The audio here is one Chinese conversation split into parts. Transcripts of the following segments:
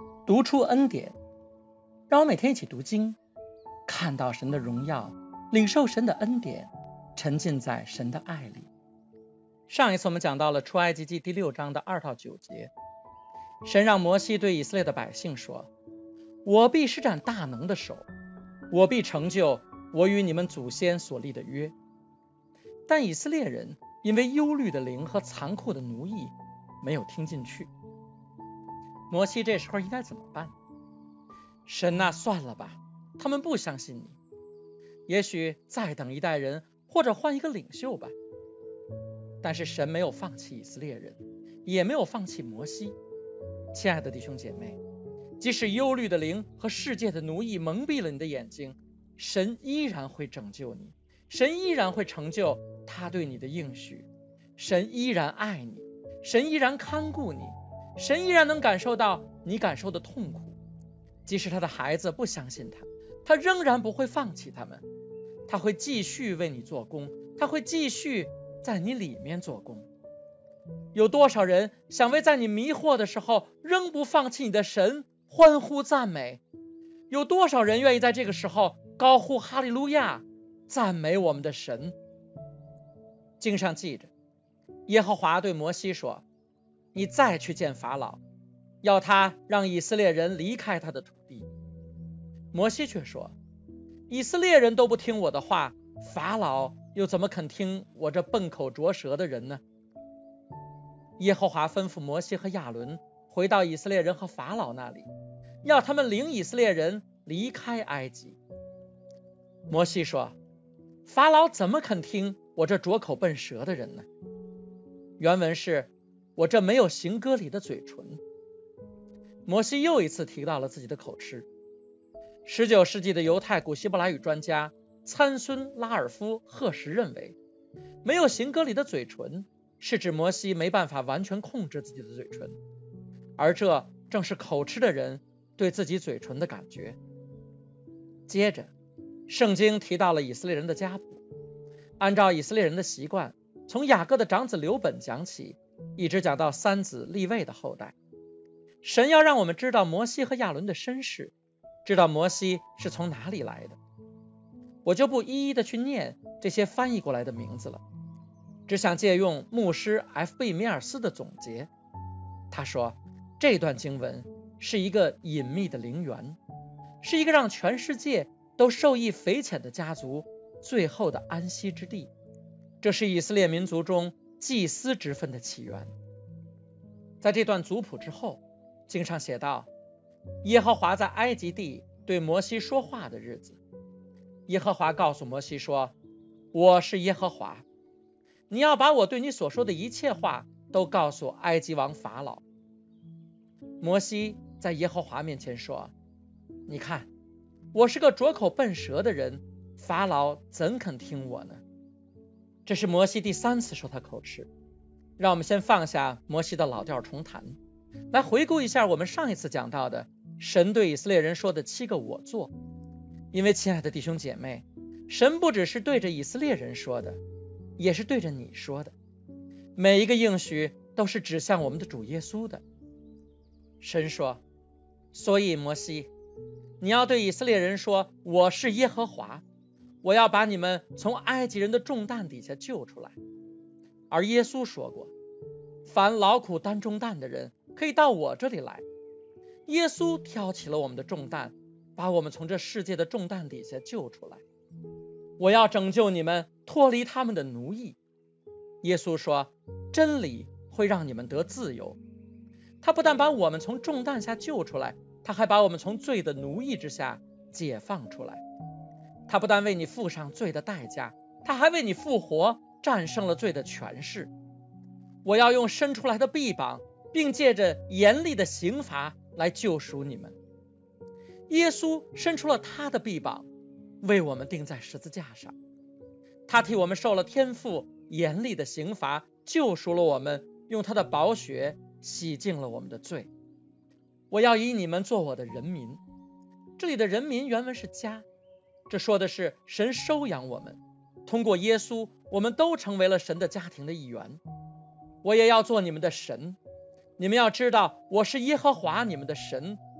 读出恩典，让我每天一起读经，看到神的荣耀，领受神的恩典，沉浸在神的爱里。上一次我们讲到了出埃及记第6章的2到9节，神让摩西对以色列的百姓说，我必施展大能的手，我必成就我与你们祖先所立的约。但以色列人因为忧虑的灵和残酷的奴役，没有听进去。摩西这时候应该怎么办？神啊，算了吧，他们不相信你，也许再等一代人，或者换一个领袖吧。但是神没有放弃以色列人，也没有放弃摩西。亲爱的弟兄姐妹，即使忧虑的灵和世界的奴役蒙蔽了你的眼睛，神依然会拯救你，神依然会成就他对你的应许，神依然爱你，神依然看顾你，神依然能感受到你感受的痛苦。即使他的孩子不相信他，他仍然不会放弃他们，他会继续为你做工，他会继续在你里面做工。有多少人想为在你迷惑的时候仍不放弃你的神欢呼赞美？有多少人愿意在这个时候高呼哈利路亚，赞美我们的神？经上记着，耶和华对摩西说，你再去见法老，要他让以色列人离开他的土地。摩西却说，以色列人都不听我的话，法老又怎么肯听我这笨口拙舌的人呢？耶和华吩咐摩西和亚伦回到以色列人和法老那里，要他们领以色列人离开埃及。摩西说，法老怎么肯听我这拙口笨舌的人呢？原文是，我这没有行割礼的嘴唇。摩西又一次提到了自己的口吃。19世纪的犹太古希伯来语专家参孙拉尔夫赫什认为，没有行割礼的嘴唇是指摩西没办法完全控制自己的嘴唇，而这正是口吃的人对自己嘴唇的感觉。接着圣经提到了以色列人的家谱，按照以色列人的习惯，从雅各的长子流本讲起，一直讲到三子利未的后代。神要让我们知道摩西和亚伦的身世，知道摩西是从哪里来的。我就不一一的去念这些翻译过来的名字了，只想借用牧师 F.B. 米尔斯的总结。他说，这段经文是一个隐秘的陵园，是一个让全世界都受益匪浅的家族最后的安息之地。这是以色列民族中祭司之分的起源。在这段族谱之后，经上写道，耶和华在埃及地对摩西说话的日子，耶和华告诉摩西说，我是耶和华，你要把我对你所说的一切话都告诉埃及王法老。摩西在耶和华面前说，你看，我是个拙口笨舌的人，法老怎肯听我呢？这是摩西第3次说他口吃。让我们先放下摩西的老调重弹，来回顾一下我们上一次讲到的神对以色列人说的7个我做。因为亲爱的弟兄姐妹，神不只是对着以色列人说的，也是对着你说的。每一个应许都是指向我们的主耶稣的。神说，所以摩西，你要对以色列人说，我是耶和华，我要把你们从埃及人的重担底下救出来。而耶稣说过，凡劳苦担重担的人可以到我这里来。耶稣挑起了我们的重担，把我们从这世界的重担底下救出来。我要拯救你们，脱离他们的奴役。耶稣说，真理会让你们得自由。他不但把我们从重担下救出来，他还把我们从罪的奴役之下解放出来。他不但为你付上罪的代价，他还为你复活，战胜了罪的权势。我要用伸出来的臂膀，并借着严厉的刑罚来救赎你们。耶稣伸出了他的臂膀，为我们钉在十字架上。他替我们受了天父严厉的刑罚，救赎了我们，用他的宝血洗净了我们的罪。我要以你们做我的人民。这里的人民原文是家，这说的是神收养我们，通过耶稣，我们都成为了神的家庭的一员。我也要做你们的神，你们要知道，我是耶和华你们的神，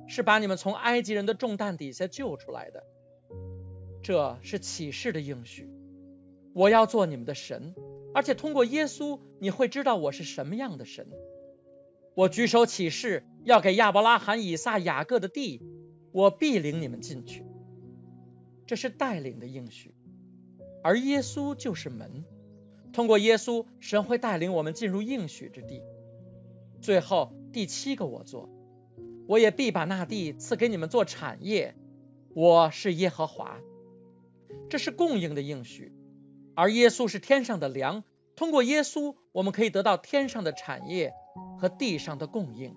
是把你们从埃及人的重担底下救出来的。这是启示的应许，我要做你们的神，而且通过耶稣，你会知道我是什么样的神。我举手起誓，要给亚伯拉罕、以撒、雅各的地，我必领你们进去。这是带领的应许，而耶稣就是门。通过耶稣，神会带领我们进入应许之地。最后第7个我做，我也必把那地赐给你们做产业，我是耶和华。这是供应的应许，而耶稣是天上的粮，通过耶稣，我们可以得到天上的产业和地上的供应。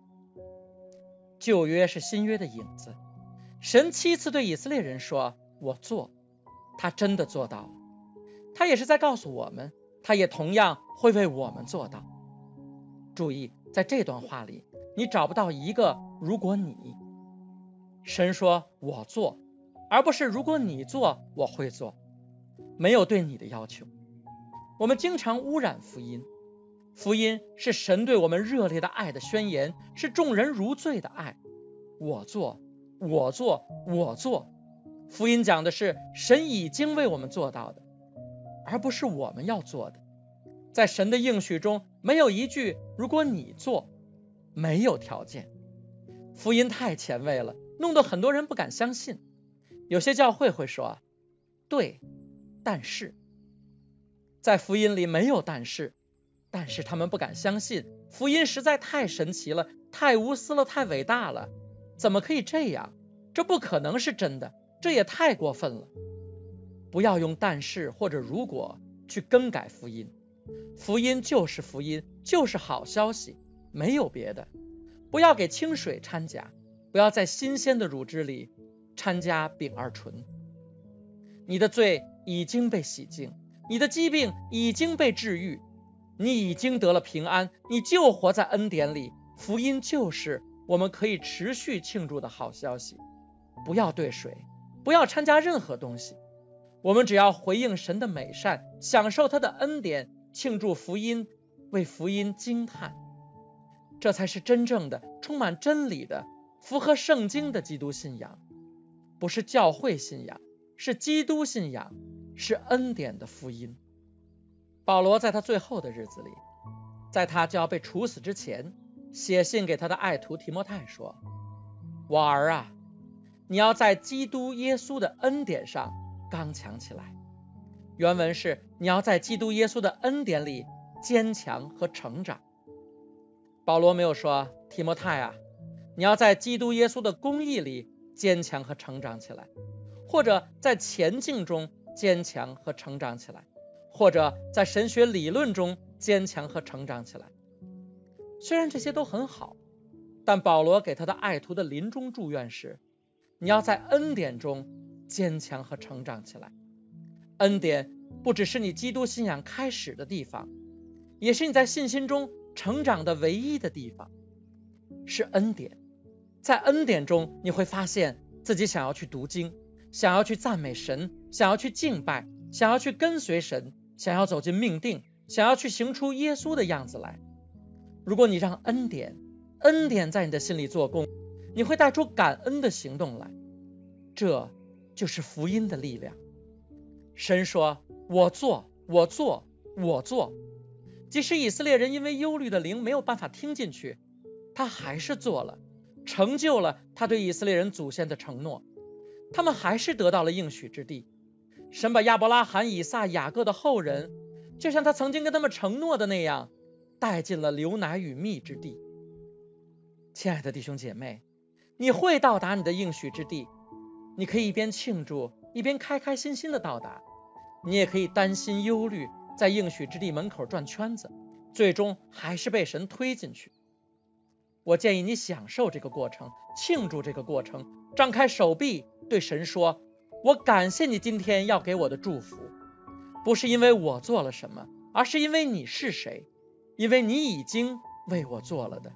旧约是新约的影子，神7次对以色列人说我做，他真的做到了。他也是在告诉我们，他也同样会为我们做到。注意，在这段话里，你找不到一个如果你。神说我做，而不是如果你做我会做，没有对你的要求。我们经常污染福音，福音是神对我们热烈的爱的宣言，是众人如醉的爱。我做，我做，我做。福音讲的是神已经为我们做到的，而不是我们要做的。在神的应许中，没有一句如果你做，没有条件。福音太前卫了，弄得很多人不敢相信。有些教会会说对，但是。在福音里没有但是，但是他们不敢相信，福音实在太神奇了，太无私了，太伟大了，怎么可以这样？这不可能是真的，这也太过分了。不要用但是或者如果去更改福音，福音就是福音，就是好消息，没有别的。不要给清水掺假，不要在新鲜的乳汁里掺加丙二醇。你的罪已经被洗净，你的疾病已经被治愈，你已经得了平安，你就活在恩典里。福音就是我们可以持续庆祝的好消息。不要兑水，不要掺加任何东西，我们只要回应神的美善，享受他的恩典，庆祝福音，为福音惊叹。这才是真正的充满真理的符合圣经的基督信仰，不是教会信仰，是基督信仰，是恩典的福音。保罗在他最后的日子里，在他就要被处死之前，写信给他的爱徒提摩太说，我儿啊，你要在基督耶稣的恩典上刚强起来。原文是你要在基督耶稣的恩典里坚强和成长。保罗没有说提摩太啊，你要在基督耶稣的公义里坚强和成长起来，或者在前进中坚强和成长起来，或者在神学理论中坚强和成长起来。虽然这些都很好，但保罗给他的爱徒的临终祝愿是，你要在恩典中坚强和成长起来。恩典不只是你基督信仰开始的地方，也是你在信心中成长的唯一的地方，是恩典。在恩典中，你会发现自己想要去读经，想要去赞美神，想要去敬拜，想要去跟随神，想要走进命定，想要去行出耶稣的样子来。如果你让恩典在你的心里做工，你会带出感恩的行动来，这就是福音的力量。神说我做，我做，我做。即使以色列人因为忧虑的灵没有办法听进去，他还是做了，成就了他对以色列人祖先的承诺，他们还是得到了应许之地。神把亚伯拉罕、以撒、雅各的后人，就像他曾经跟他们承诺的那样，带进了流奶与蜜之地。亲爱的弟兄姐妹，你会到达你的应许之地，你可以一边庆祝，一边开开心心的到达，你也可以担心忧虑，在应许之地门口转圈子，最终还是被神推进去。我建议你享受这个过程，庆祝这个过程，张开手臂对神说，我感谢你今天要给我的祝福，不是因为我做了什么，而是因为你是谁，因为你已经为我做了的。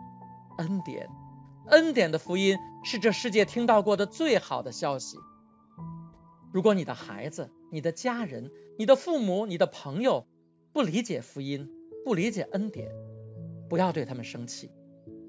恩典的福音是这世界听到过的最好的消息。如果你的孩子、你的家人、你的父母、你的朋友不理解福音，不理解恩典，不要对他们生气。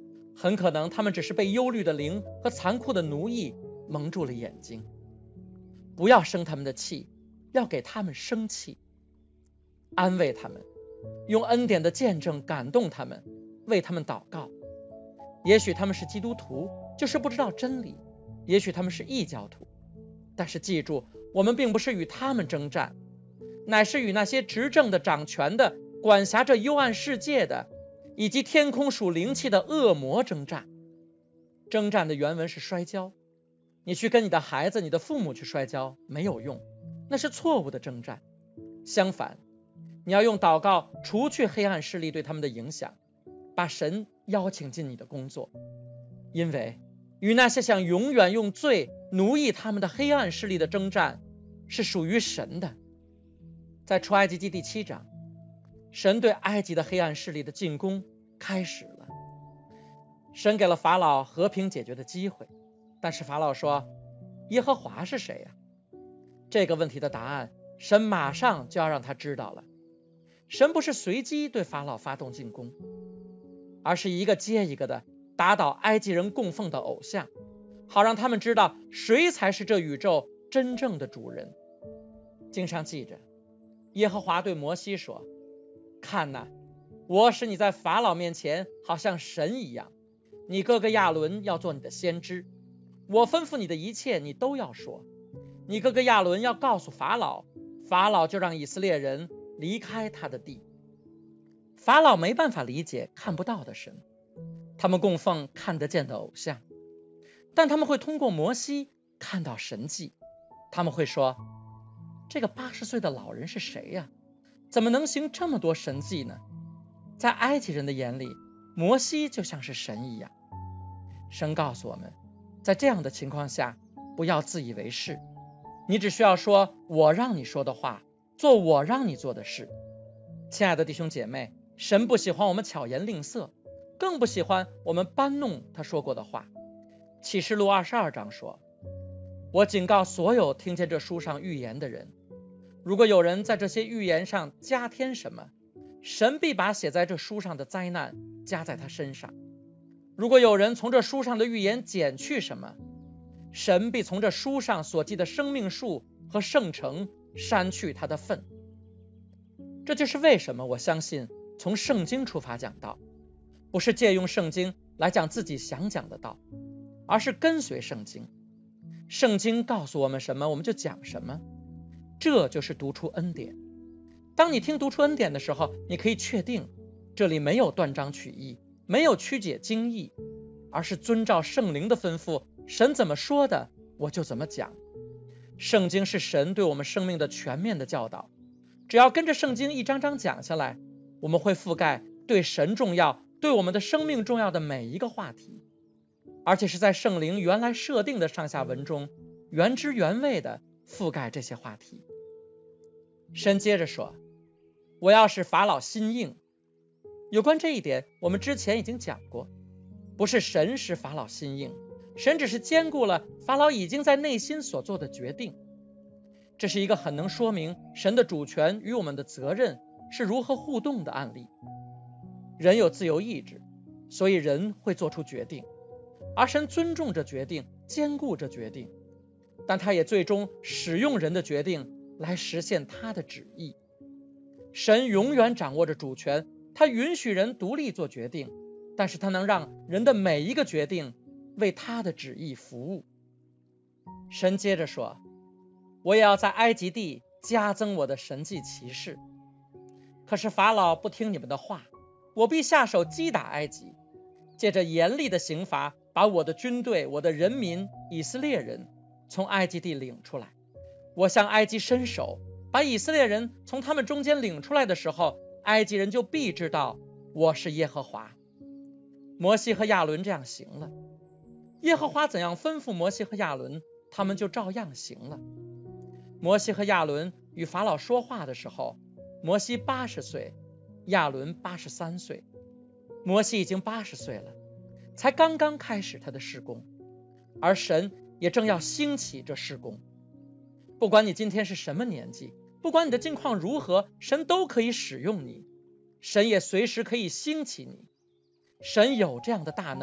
很可能他们只是被忧虑的灵和残酷的奴役蒙住了眼睛。不要生他们的气，要给他们生气，安慰他们，用恩典的见证感动他们，为他们祷告。也许他们是基督徒，就是不知道真理；也许他们是异教徒，但是记住，我们并不是与他们征战，乃是与那些执政的、掌权的、管辖着幽暗世界的，以及天空属灵气的恶魔征战。征战的原文是摔跤，你去跟你的孩子、你的父母去摔跤没有用，那是错误的征战。相反，你要用祷告除去黑暗势力对他们的影响，把神邀请进你的工作，因为与那些想永远用罪奴役他们的黑暗势力的征战是属于神的。在出埃及记第7章，神对埃及的黑暗势力的进攻开始了。神给了法老和平解决的机会，但是法老说，耶和华是谁呀？这个问题的答案，神马上就要让他知道了。神不是随机对法老发动进攻，而是一个接一个的打倒埃及人供奉的偶像，好让他们知道谁才是这宇宙真正的主人。经上记着，耶和华对摩西说，看哪，我使你在法老面前好像神一样，你哥哥亚伦要做你的先知，我吩咐你的一切你都要说，你哥哥亚伦要告诉法老，法老就让以色列人离开他的地。法老没办法理解看不到的神，他们供奉看得见的偶像，但他们会通过摩西看到神迹。他们会说，这个80岁的老人是谁呀？怎么能行这么多神迹呢？在埃及人的眼里，摩西就像是神一样。神告诉我们，在这样的情况下，不要自以为是，你只需要说我让你说的话，做我让你做的事。亲爱的弟兄姐妹，神不喜欢我们巧言令色，更不喜欢我们搬弄他说过的话。启示录22章说，我警告所有听见这书上预言的人，如果有人在这些预言上加添什么，神必把写在这书上的灾难加在他身上；如果有人从这书上的预言减去什么，神必从这书上所记的生命树和圣城删去他的份。这就是为什么我相信从圣经出发讲道，不是借用圣经来讲自己想讲的道，而是跟随圣经。圣经告诉我们什么，我们就讲什么，这就是读出恩典。当你听读出恩典的时候，你可以确定这里没有断章取义，没有曲解经义，而是遵照圣灵的吩咐，神怎么说的我就怎么讲。圣经是神对我们生命的全面的教导，只要跟着圣经一章章讲下来，我们会覆盖对神重要、对我们的生命重要的每一个话题，而且是在圣灵原来设定的上下文中原汁原味的覆盖这些话题。神接着说，我要使法老心硬。有关这一点我们之前已经讲过，不是神使法老心硬，神只是兼顾了法老已经在内心所做的决定。这是一个很能说明神的主权与我们的责任是如何互动的案例。人有自由意志，所以人会做出决定，而神尊重这决定，兼顾这决定，但他也最终使用人的决定来实现他的旨意。神永远掌握着主权，他允许人独立做决定，但是他能让人的每一个决定为他的旨意服务。神接着说，我也要在埃及地加增我的神迹奇事。可是法老不听你们的话，我必下手击打埃及，借着严厉的刑罚把我的军队、我的人民以色列人从埃及地领出来。我向埃及伸手，把以色列人从他们中间领出来的时候，埃及人就必知道我是耶和华。摩西和亚伦这样行了，耶和华怎样吩咐摩西和亚伦，他们就照样行了。摩西和亚伦与法老说话的时候，摩西80岁，亚伦83岁。摩西已经80岁了，才刚刚开始他的事工，而神也正要兴起这事工。不管你今天是什么年纪，不管你的境况如何，神都可以使用你，神也随时可以兴起你。神有这样的大能，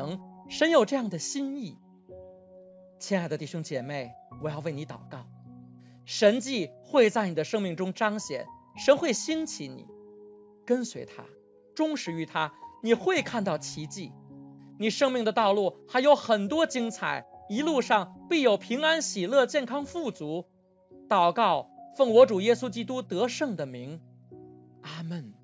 神有这样的心意。亲爱的弟兄姐妹，我要为你祷告，神迹会在你的生命中彰显，神会兴起你，跟随他，忠实于他，你会看到奇迹。你生命的道路还有很多精彩，一路上必有平安喜乐健康富足。祷告奉我主耶稣基督得胜的名，阿们。